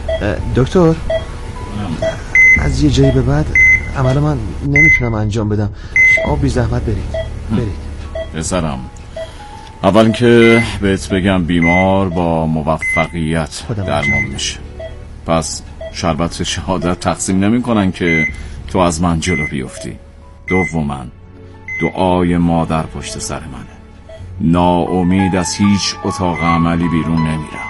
دکتر، از یه جایی به بعد عمل من نمیتونم انجام بدم. شما بی زحمت برید. پسرم، اول که بهت بگم بیمار با موفقیت درمان میشه، پس شربت شهادت تقسیم نمی کنن که تو از من جلو بیفتی. دوما دعای مادر پشت سر منه. ناامید از هیچ اتاق عملی بیرون نمیرم.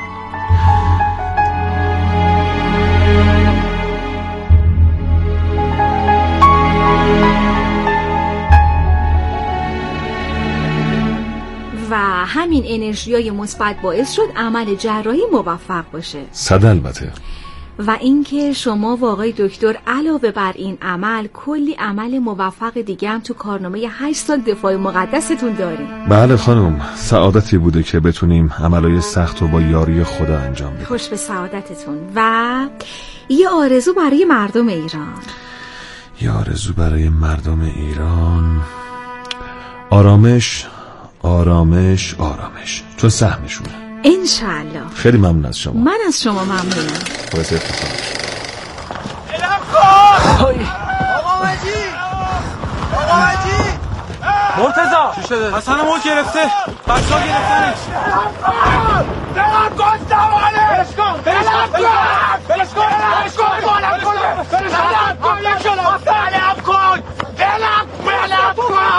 و همین انرژیای مثبت باعث شد عمل جراحی موفق باشه. البته. و اینکه شما و آقای دکتر علاوه بر این عمل کلی عمل موفق دیگه هم تو کارنامه 8 سال دفاع مقدستون داریم. بله خانم، سعادتی بوده که بتونیم عملای سخت رو با یاری خدا انجام بدیم. خوش به سعادتتون. و یه آرزو برای مردم ایران. یه آرزو برای مردم ایران. آرامش، آرامش، آرامش، چون سهمشونه. انشالله. خیلی ممنون از شما. من از شما ممنونم. باعث افتخار. الهام کن. آقا مجید، آقا مجید، مرتضی چی شده؟ حسن مو گرفته، بچه‌ها گرفتنش. الهام کن سوانه. بلش کن، بلش کن، بلش کن، بلش کن، الهام کن، الهام کن، الهام کن، الهام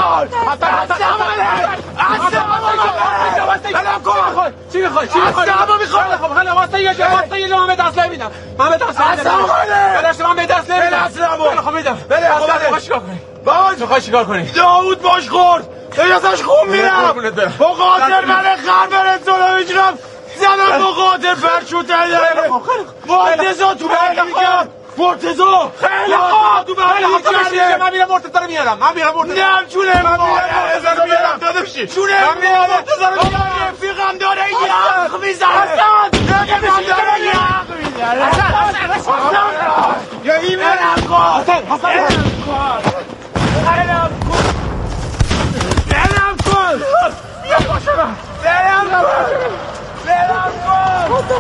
کن. چی میخوای؟ خیلی واسه یه من به دست نمیدم. من به دست نمیدم. بلش من به دست نمیدم. خب میدم. میخوای چیکار کنی؟ داوود باش خورد. ازش خون میرم. بخاطر من خر برسونم میجرم. زنم بخاطر فرشوت داره. مرتضا تو برگی کرد. مرتضا خیلی خوب تو برگی. من میرم مرتضا رو میارم. نه چونه من مرتضا رو میارم داداشی. چونه من میارم مرتضا رو میارم. رفیقم داره یخ میزنه. رفیقم داره یخ میزنه. یا این برم کن. برم کن. بیا باشم. برم کن.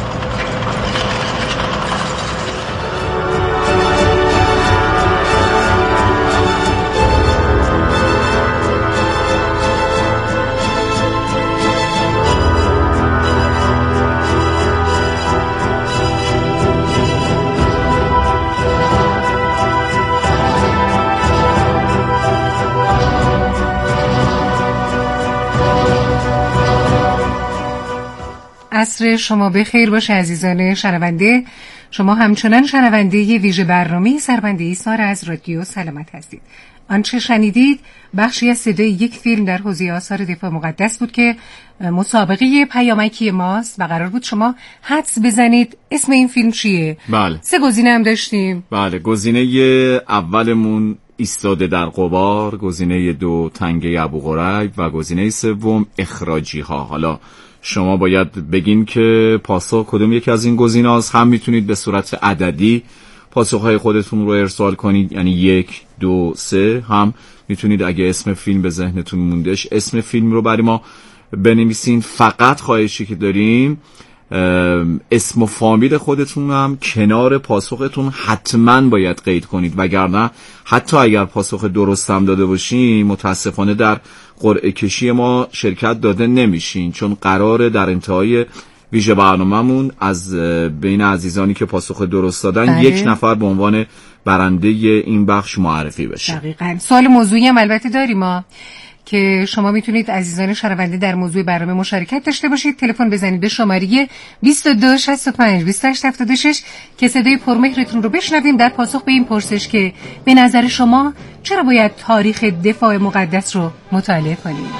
عصر شما بخیر باشه عزیزان شنونده. شما همچنان شنونده ویژه برنامه سربند ایثار از رادیو سلامت هستید. آنچه شنیدید بخشی از صدای یک فیلم در حوزه آثار دفاع مقدس بود که مسابقه پیامکی ماست و قرار بود شما حدس بزنید اسم این فیلم چیه. بله. 3 گزینه هم داشتیم. بله، گزینه اولمون ایستاده در غبار، گزینه 2 تنگه ابوقریب و گزینه 3 اخراجی ها. حالا شما باید بگین که پاسخ کدوم یکی از این گزینه‌هاست. هم میتونید به صورت عددی پاسخهای خودتون رو ارسال کنید، یعنی 1 2 3. هم میتونید اگه اسم فیلم به ذهنتون موندهش اسم فیلم رو برای ما بنویسین. فقط خواهشی که داریم اسم و فامیل خودتون هم کنار پاسختون حتما باید قید کنید، وگرنه حتی اگر پاسخ درست هم داده باشین متاسفانه در قرعه کشی ما شرکت داده نمیشین، چون قراره در انتهای ویژه برنامه‌مون از بین عزیزانی که پاسخ درست دادن 1 نفر به عنوان برنده این بخش معرفی بشه. دقیقاً. سوال موضوعی هم البته داریم ما که شما میتونید عزیزان شنونده در موضوع برنامه مشارکت داشته باشید. تلفن بزنید به شماره 2265 2876 که صدای پرمهرتون رو بشنویم در پاسخ به این پرسش که به نظر شما چرا باید تاریخ دفاع مقدس رو مطالعه کنیم.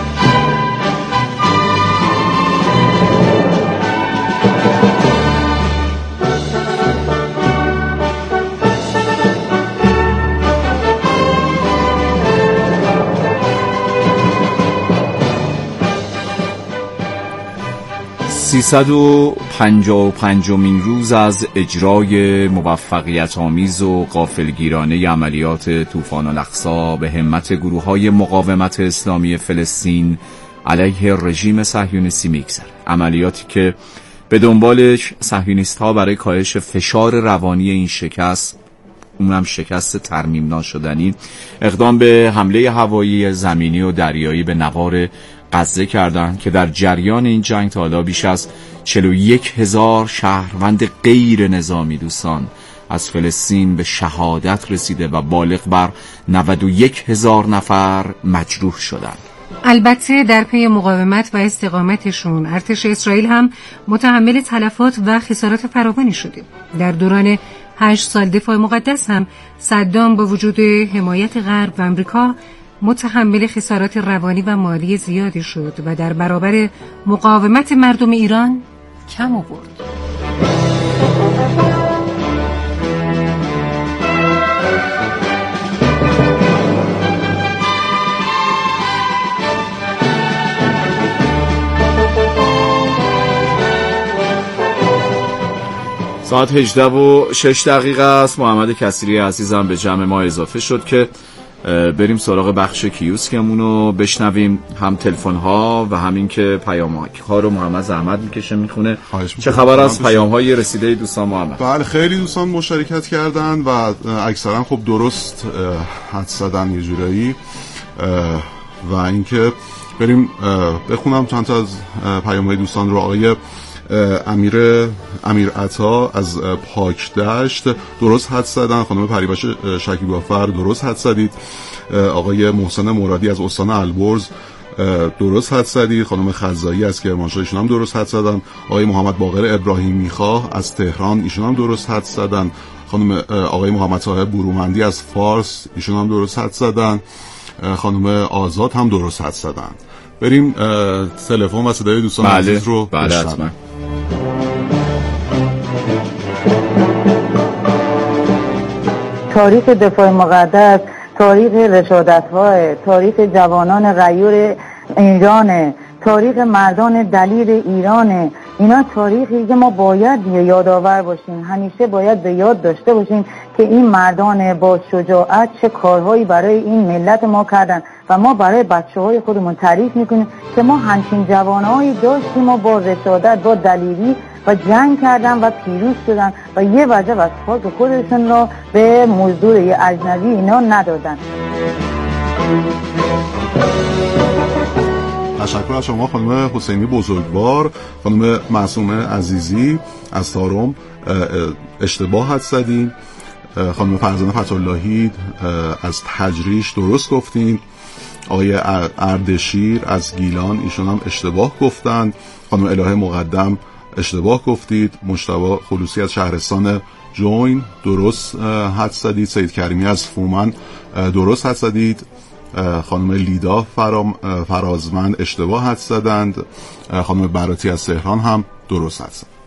355مین روز از اجرای موفقیت آمیز و غافلگیرانه عملیات طوفان الاقصی به همت گروه‌های مقاومت اسلامی فلسطین علیه رژیم صهیونیستی میگذره. عملیاتی که به دنبال صهیونیست‌ها برای کاهش فشار روانی این شکست، اونم شکست ترمیم ناشدنی، اقدام به حمله هوایی، زمینی و دریایی به نوار غزه کردند که در جریان این جنگ تا حالا بیش از 41,000 شهروند غیر نظامی دوستان از فلسطین به شهادت رسیده و بالغ بر 91,000 نفر مجروح شدند. البته در پی مقاومت و استقامتشون ارتش اسرائیل هم متحمل تلفات و خسارات فراوانی شده. در دوران 8 سال دفاع مقدس هم صدام با وجود حمایت غرب و امریکا متحمل خسارات روانی و مالی زیادی شد و در برابر مقاومت مردم ایران کم آورد. ساعت 18:06 است. محمد کثیری عزیزم به جمع ما اضافه شد که بریم سراغ بخش کیوسکمون رو بشنویم. هم تلفن ها و همین که پیام ها رو محمد زحمت میکشه میخونه. چه خبر از پیام های رسیده دوستان محمد؟ بله خیلی دوستان مشارکت کردن و اکثرا خب درست حدس زدن یه جورایی و اینکه بریم بخونم چند تا از پیام های دوستان رو. آقای امیر عطا از پاک دشت درست حدس زدن. خانم پریباش شکیبافر درست حدس زدید. آقای محسن مرادی از استان البرز درست حدس زدید. خانم خزایی از کرمانشاه ایشون هم درست حدس زدن. آقای محمد باقر ابراهیمی خواه از تهران ایشون هم درست حدس زدن. خانم آقای محمد صاحب برومندی از فارس ایشون هم درست حدس زدن. خانم آزاد هم درست حدس زدن. بریم تلفن و صدای دوستان عزیز رو بشنویم. تاریخ دفاع مقدس، تاریخ رشادت‌ها، تاریخ جوانان غیور ایران، تاریخ مردان دلیر ایران. اینا تاریخی که ما باید یادآور باشیم، همیشه باید به یاد داشته باشیم که این مردان با شجاعت چه کارهایی برای این ملت ما کردن و ما برای بچه‌های خودمون تعریف میکنیم که ما همچین جوانایی داشتیم و با رشادت، با دلیری و جنگ کردن و پیروز شدن و یه وجب از خاک خودشون رو به مزدور یه اجنبی اینا ندادن. تشکر از شما خانم حسینی بزرگوار. خانم معصومه عزیزی از تارم اشتباه حدس زدین. خانم فرزانه فتح‌اللهی از تجریش درست گفتین. آقای اردشیر از گیلان ایشون هم اشتباه گفتند. خانم الهه مقدم اشتباه گفتید. مجتبی خلوصی از شهرستان جوین درست حدس زدید. سید کریمی از فومن درست حدس زدید. خانم لیدا فرازمند اشتباه حدس زدند. خانم براتی از تهران هم درست حدس زدند.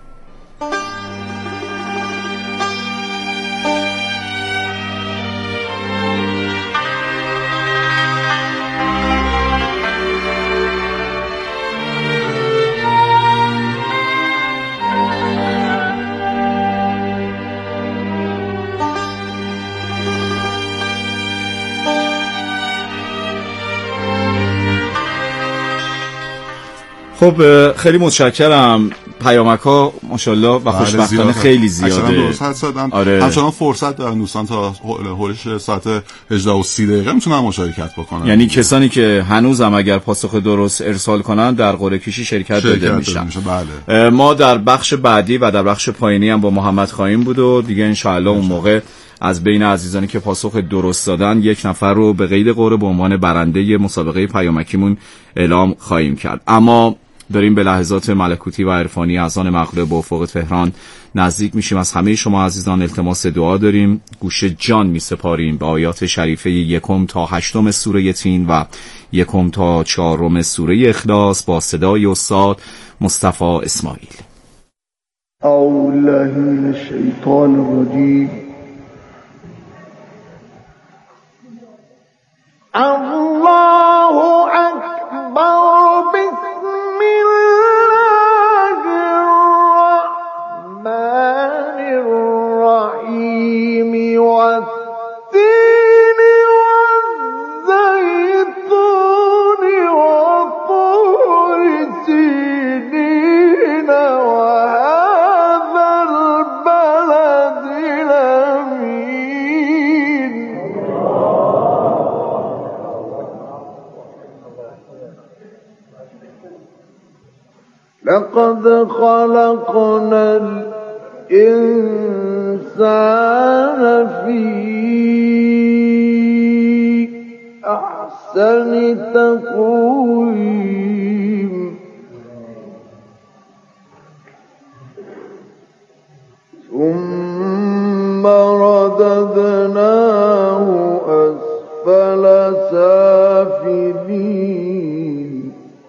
خب خیلی متشکرم. پیامک ها ماشاءالله و خوشبختانه خیلی زیاده. درست حدس زدن. آره. همچنان فرصت دارن دوستان تا هولش ساعت 18:30 میتونن مشارکت بکنن. یعنی کسانی که هنوزم اگر پاسخ درست ارسال کنن در قرعه کشی شرکت داده میشن. بله. ما در بخش بعدی و در بخش پایینی هم با محمد خواهیم بود و دیگه انشاءالله اون موقع از بین عزیزانی که پاسخ درست دادن یک نفر رو به قید قرعه به عنوان برنده مسابقه پیامکیمون اعلام خواهیم کرد. اما داریم به لحظات ملکوتی و عرفانی اذان مغرب به افق تهران نزدیک میشیم. از همه شما عزیزان التماس دعا داریم. گوش جان میسپاریم به آیات شریفه 1 تا 8 سوره تین و 1 تا 4 سوره اخلاص با صدای استاد مصطفی اسماعیل. اعوذ بالله من الشیطان الرجیم. الله اکبر. بسم الله الرحمن الرحیم. والتین والزیتون وطور سینین لقد خلقنا الإنسان في أحسن تقويم ثم رددناه أسفل سافلين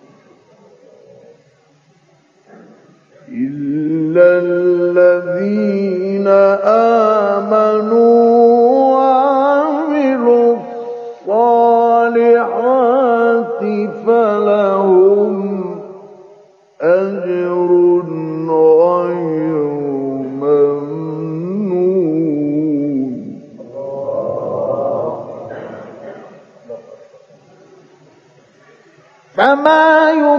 إلا الذين آمنوا وعملوا الصالحات فلهم أجر غير ممنون فما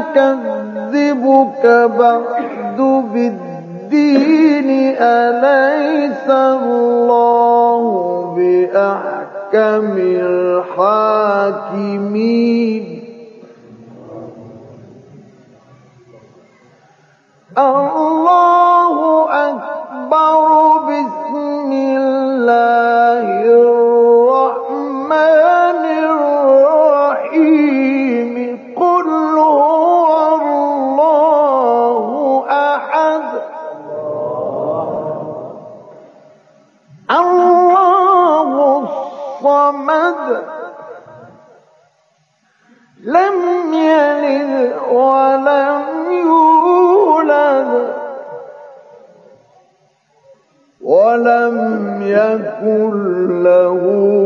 يكذبك بعد بالدين أليس الله بأحكم الحاكمين الله أكبر بسم الله الرحمن الرحيم قل هو الله أحد الله الصمد لم يلد ولم يولد ولم يكن له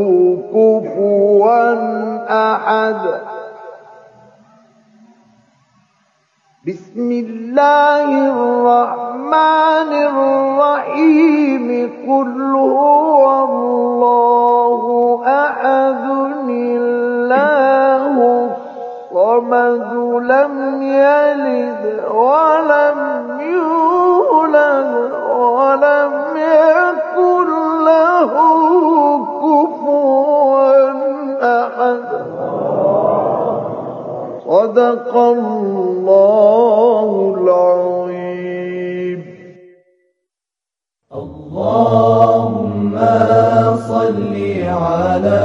كفوا أحد بسم الله الرحمن الرحيم قل هو الله أحد الله الصمد لم يلد ولم يولد ولم يكن له كفوا أحد صدق الله العظيم اللهم صل على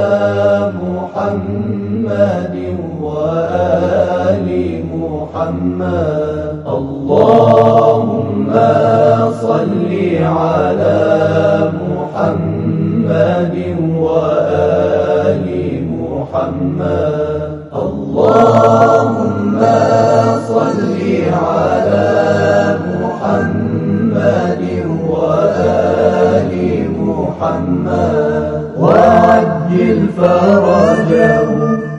محمد وآل محمد اللهم صل على محمد وآل محمد اللهم صل على محمد وآل محمد وعجل فرجه.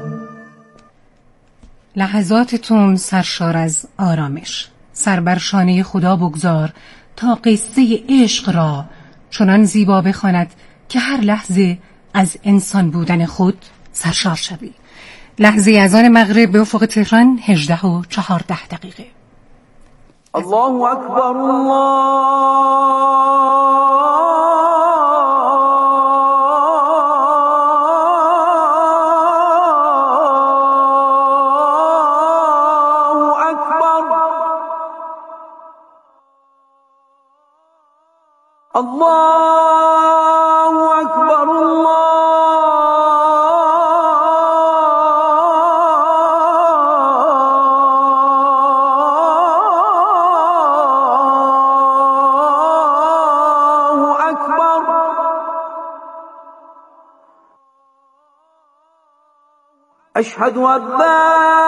لحظاتتون سرشار از آرامش سر بر شانه خدا بگذار تا قصه عشق را چنان زیبا بخواند که هر لحظه از انسان بودن خود سرشار شوی. لحظه اذان مغرب به افق تهران 18:14. الله اکبر الله اکبر الله اکبر اشهد ان لا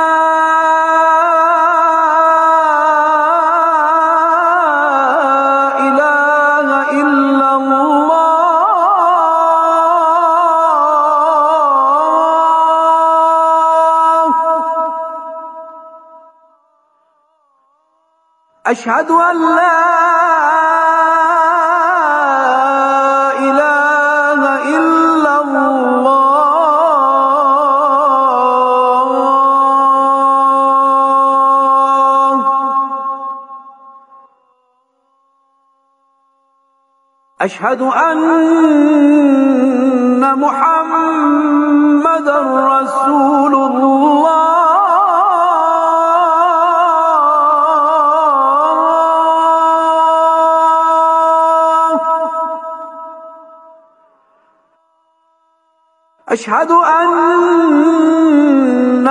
أشهد أن لا إله إلا الله أشهد أن محمدًا رسول الله أشهد أن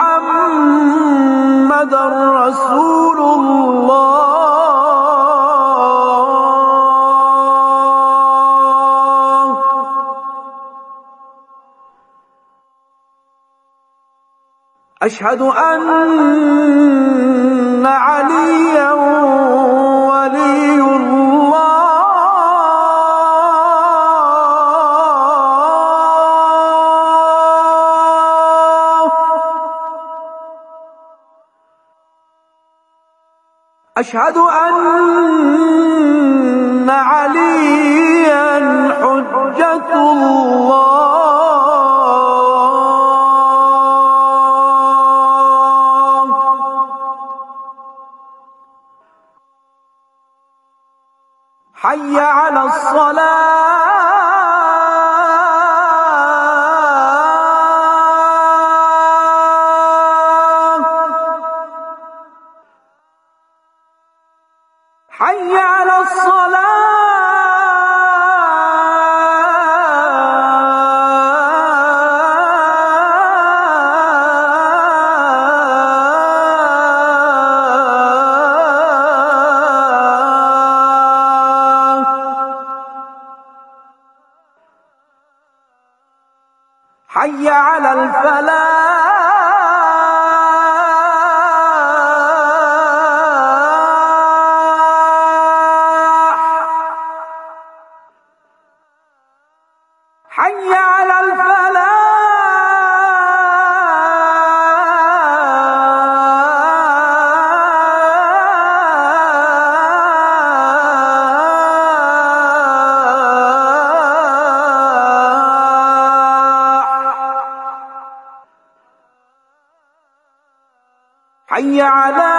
محمد رسول الله. أشهد أن عليا ولي الله. أشهد أن عليا حجة الله. حي على الصلاة. حي على الصلاة. حي على الفلاح. حي على الفلاح. حي على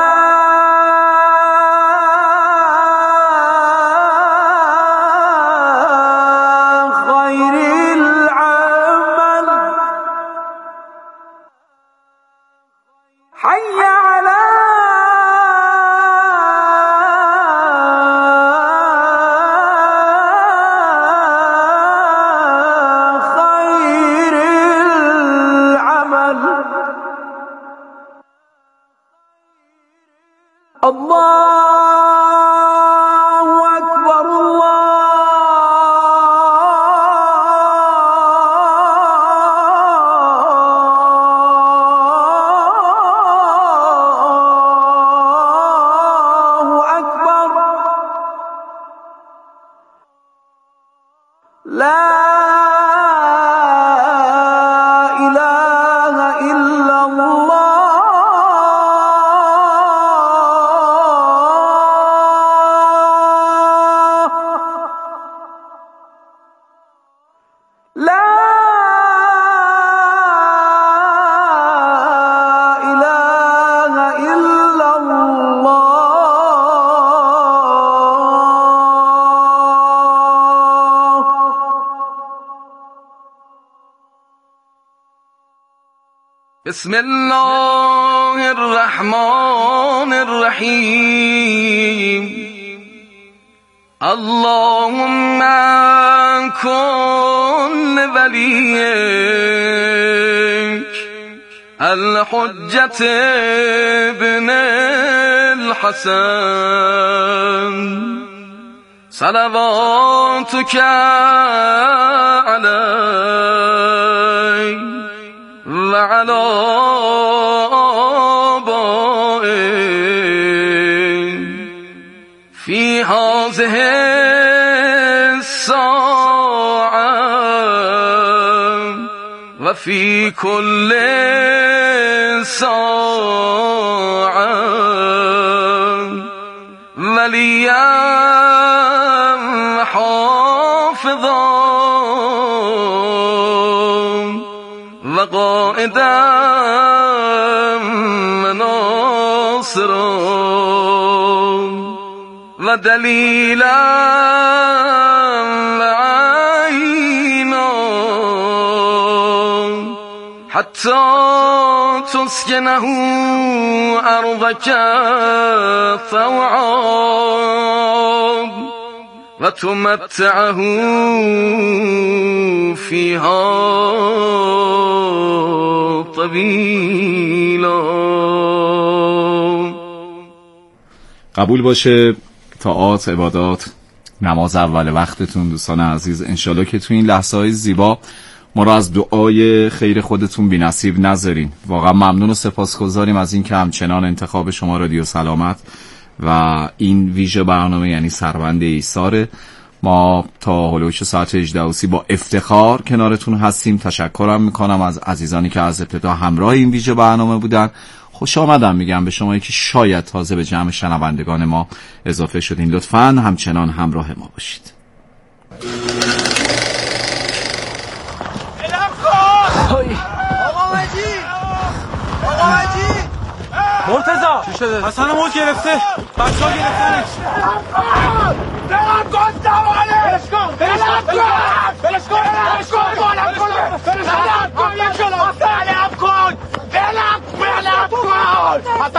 خير العمل. حي على خير العمل. الله أكبر. الله أكبر. لا إله إلا الله. لا إله إلا الله. بسم الله الرحمن الرحيم. اللهم كن وليك الحجة ابن الحسن صلواتك عليه وعلى آبائه في هذه الساعة وفي كل ساعة وليا حافظا وقائدا وناصرا ودليلا وعينا حتى تسكنه أرضك طوعا و تمتعه فیها طویلا. قبول باشه طاعات، عبادات، نماز اول وقتتون دوستان عزیز. انشالله که تو این لحظه های زیبا ما را از دعای خیر خودتون بی نصیب نذارین. واقعا ممنون و سپاسگزاریم از این که همچنان انتخاب شما رادیو سلامت و این ویژه برنامه یعنی سربند ایثاره. ما تا هلوش ساعت 18:30 با افتخار کنارتون هستیم. تشکرم میکنم از عزیزانی که از ابتدا همراه این ویژه برنامه بودن. خوش آمدم میگم به شما که شاید تازه به جمع شنوندگان ما اضافه شدین. لطفاً همچنان همراه ما باشید. مرتضی چی شده؟ حسن موج گرفته، بچه‌ها گرفتنش. بلم کن زمانه! بلش کن! بلش کن! بلش کن! بلش کن! بلم کن! بلش کن! بلم کن! بلم کن!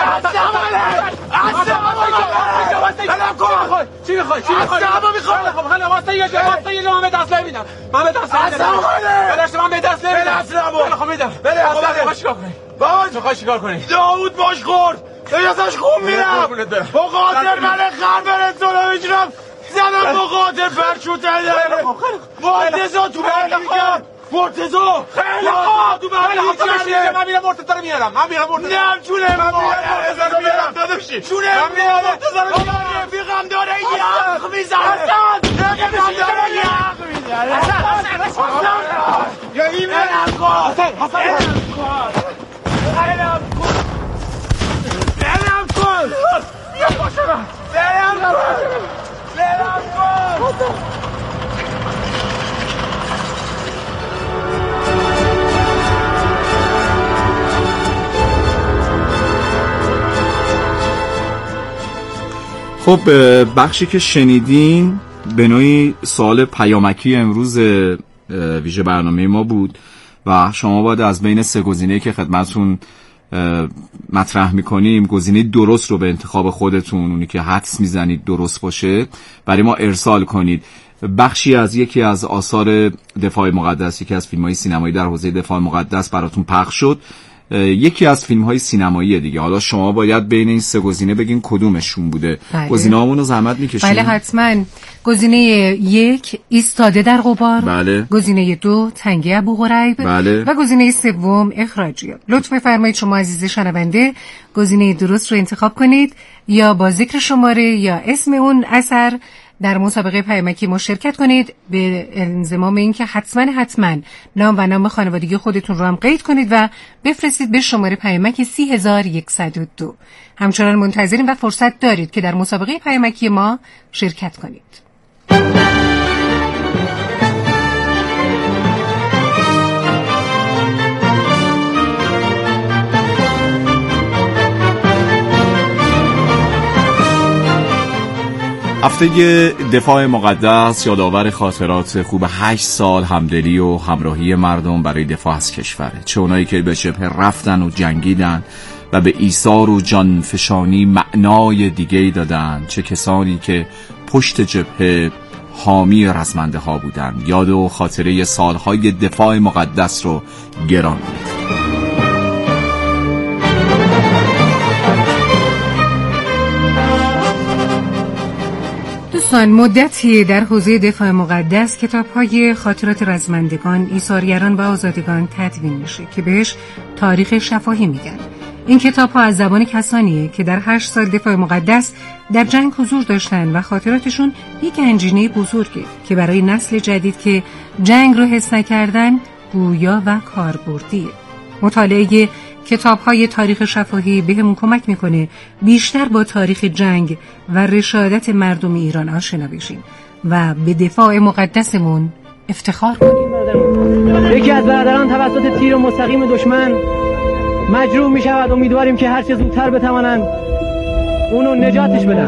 بلم کن! چی میخوای؟ چی میخوای؟ خب خیلی واسه یه لو من دست نمیدم. من به دست نمیدم. بلش من به دست نمیدم. خب میدم. بله چیکار کنی؟ باش میخوای چیکار کنی؟ داوود باش خورد. ازش خون میرم. با قاتل من خر برسونم میشنم. زدم با قاتل برشوته داره. مرتضی تو بری میگم. مرتضی خیلی خوب تو بری میگم. من میرم مرتضی رو میارم. من میرم مرتضی. نه چونه من مرتضی رو میارم. داداشی چونه من میرم مرتضی رو میارم. رفیقم داره یخ میزنه. رفیقم داره یخ میزنه. یا این برم کن. برم کن. بیا باشه من. برم کن. خب بخشی که شنیدین به نوعی سوال پیامکی امروز ویژه برنامه ما بود و شما باید از بین سه گزینه‌ای که خدمتتون مطرح میکنیم گزینه درست رو به انتخاب خودتون، اونی که حدس میزنید درست باشه، برای ما ارسال کنید. بخشی از یکی از آثار دفاع مقدس، یکی از فیلم‌های سینمایی در حوزه دفاع مقدس براتون پخش شد. یکی از فیلم‌های سینمایی دیگه. حالا شما باید بین این سه گزینه بگین کدومشون بوده. گزینه‌هامون رو زحمت می‌کشید. بله حتما. گزینه 1 ایستاده در غبار. بله. گزینه 2 تنگه ابوغریب. بله. و گزینه 3 اخراجیات. لطف بفرمایید شما عزیز شنونده گزینه درست رو انتخاب کنید یا با ذکر شماره یا اسم اون اثر در مسابقه پیامکی مشارکت کنید، به انضمام این که حتما نام و نام خانوادگی خودتون رو هم قید کنید و بفرستید به شماره پیامک 30102. همچنان منتظریم و فرصت دارید که در مسابقه پیامکی ما شرکت کنید. هفته دفاع مقدس یادآور خاطرات خوب 8 سال همدلی و همراهی مردم برای دفاع از کشوره. چه اونایی که به جبهه رفتن و جنگیدن و به ایثار و جانفشانی معنای دیگه‌ای دادن، چه کسانی که پشت جبهه حامی رزمنده ها بودن. یاد و خاطره سالهای دفاع مقدس رو گران کنید. دوستان، مدتی در حوزه دفاع مقدس کتاب‌های خاطرات رزمندگان، ایثارگران و آزادگان تدوین میشه که بهش تاریخ شفاهی میگن. این کتاب‌ها از زبان کسانیه که در 8 سال دفاع مقدس در جنگ حضور داشتن و خاطراتشون یک گنجینه بزرگه که برای نسل جدید که جنگ رو حس نکردن گویا و کاربردیه. مطالعه کتاب‌های تاریخ شفاهی بهمون کمک میکنه بیشتر با تاریخ جنگ و رشادت مردم ایران آشنا بشیم و به دفاع مقدسمون افتخار کنیم. یکی از برادران توسط تیر مستقیم دشمن مجروح می شود. امیدواریم که هرچه زودتر بتوانند اونو نجاتش بدن.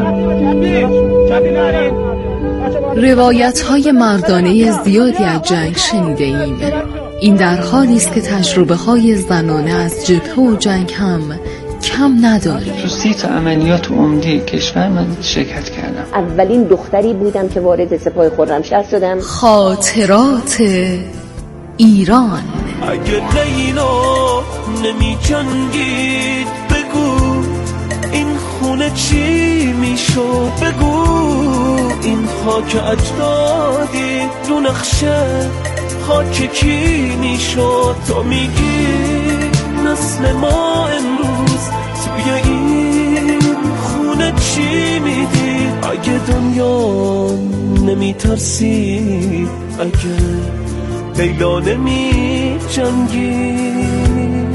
روایت‌های مردانه زیادی از جنگ شنیده ایم. این در حالی است که تجربه‌های زنانه از جبهه و جنگ هم کم نداریم. تو 30 تا عملیات عمده کشور من شرکت کردم. اولین دختری بودم که وارد سپاه خرمشهر شدم. خاطرات ایران. اگه لیلا نمی جنگید بگو این خونه چی میشد، بگو این خاک اجدادی رو نقشه خاک کی میشد. تو میگی نسل ما امروز توی این خونه چی میدید؟ اگه دنیا نمی ترسید، اگه لیلا نمی جنگید.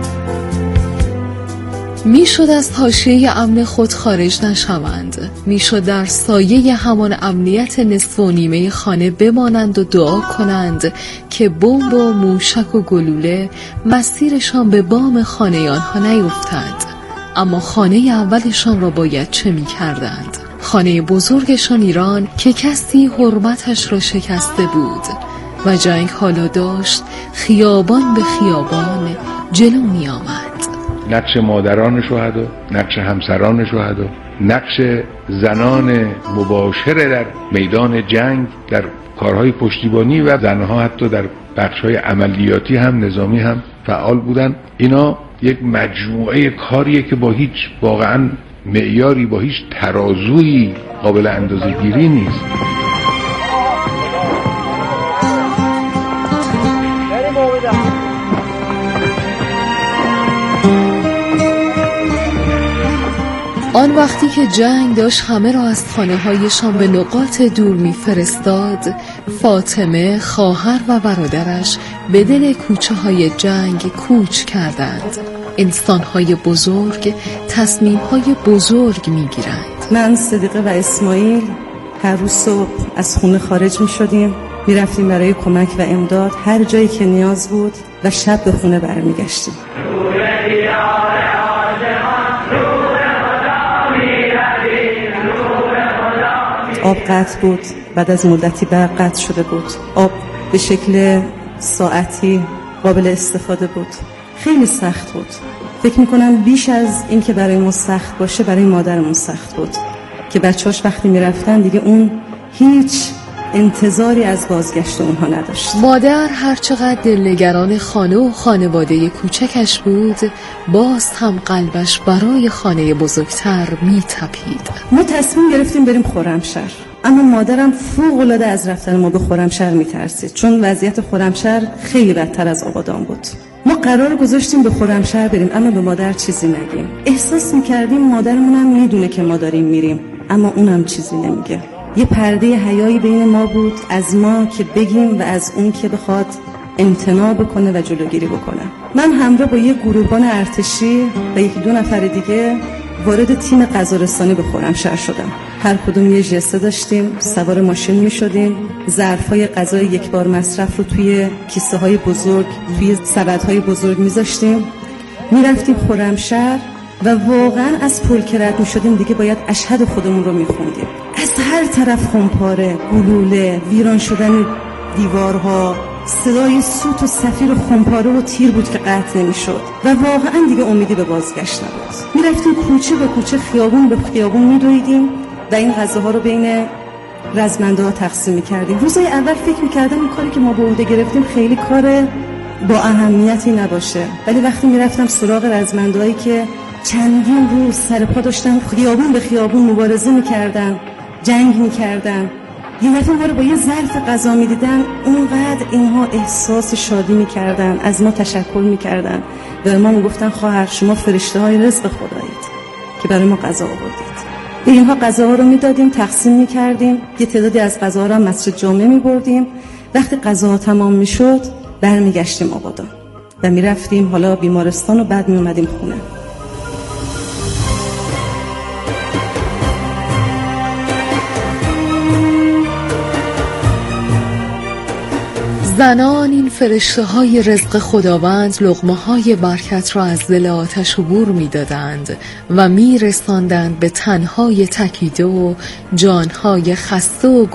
میشد از حاشیه امن خود خارج نشوند، میشد در سایه همان امنیت نصف و نیمه خانه بمانند و دعا کنند که بمب و موشک و گلوله مسیرشان به بام خانه آنها نیفتد. اما خانه اولشان را باید چه می کردند؟ خانه بزرگشان ایران که کسی حرمتش را شکسته بود و جنگ حالا داشت خیابان به خیابان جلو می آمد. نقش مادران شهدا، نقش همسران شهدا، نقش زنان مباشر در میدان جنگ در کارهای پشتیبانی و زنها حتی در بخش‌های عملیاتی هم نظامی هم فعال بودن. اینا یک مجموعه کاریه که با هیچ واقعا معیاری، با هیچ ترازویی قابل اندازه‌گیری نیست. آن وقتی که جنگ داشت همه را از خانه‌هایشان به نقاط دور می‌فرستاد، فاطمه، خواهر و برادرش به دل کوچه‌های جنگ کوچ کردند. انسان‌های بزرگ تصمیم‌های بزرگ می‌گیرند. من، صدیقه و اسماعیل هر روز صبح از خونه خارج می‌شدیم، می‌رفتیم برای کمک و امداد هر جایی که نیاز بود و شب به خونه برمیگشتیم. آب قطع بود، بعد از مدتی برق قطع شده بود. آب به شکل ساعتی قابل استفاده بود. خیلی سخت بود. فکر میکنم بیش از این که برای ما سخت باشه برای مادرمون سخت بود که بچه‌هاش وقتی میرفتن دیگه اون هیچ انتظاری از بازگشت اونها نداشت. مادر هرچقدر دلنگران خانه و خانواده کوچکش بود، باز هم قلبش برای خانه بزرگتر میتپید. ما تصمیم گرفتیم بریم خرمشهر، اما مادرم فوق‌العاده از رفتن ما به خرمشهر میترسید، چون وضعیت خرمشهر خیلی بدتر از آبادان بود. ما قرار گذاشتیم به خرمشهر بریم، اما به مادر چیزی نگیم. احساس میکردیم مادرمون هم میدونه که ما داریم میریم، اما اونم چیزی نمیگه. یه پرده حیایی بین ما بود، از ما که بگیم و از اون که بخواد امتناع بکنه و جلوگیری بکنه. من همراه با یه گروهبان ارتشی و یکی دو نفر دیگه وارد تیم غذارستانی به خرمشهر شدم. هر کدوم یه ژسته داشتیم، سوار ماشین می شدیم، ظرفای غذای یک بار مصرف رو توی کیسه های بزرگ، توی سبدهای بزرگ می ذاشتیم، می رفتیم خرمشهر و واقعا از پل که رد می شدیم دیگه باید اشهد خودمون رو می خوندیم. از هر طرف خمپاره، گلوله، ویران شدن دیوارها، صدای سوت و صفیر و خمپاره و تیر بود که قطع نمی شد و واقعا دیگه امیدی به بازگشت نبود. می رفتیم کوچه به کوچه، خیابون به خیابون می دویدیم و این غذاها رو بین رزمنده ها تقسیم می کردیم. روزای اول فکر می کردم این کاری که ما به عهده گرفتیم خیلی کار با اهمیتی نباشه، ولی وقتی می رفتم سراغ رزمنده هایی که چندین روز سر پا داشتن خیابون به خیابون مبارزه می کردن، جنگ می کردن، یه دفعه ما رو با یه ظرف غذا می دیدن، اونقدر اینها احساس شادی می کردن، از ما تشکر می کردن و ما می گفتن خواهر شما فرشته های رزق خدایید که برای ما غذا آوردید. به اینها غذاها رو می دادیم، تقسیم می کردیم، یه تعدادی از غذاها رو مسجد جامع می بردیم. وقتی غذاها تمام می شد برمی گشتیم آبادان و می رفتیم حالا بیمارستان و بعد می اومدیم خونه. زنان این فرشته های رزق خداوند لقمه های برکت را از دل آتش عبور می دادند و می رساندند به تنهای تکیده و جانهای خسته و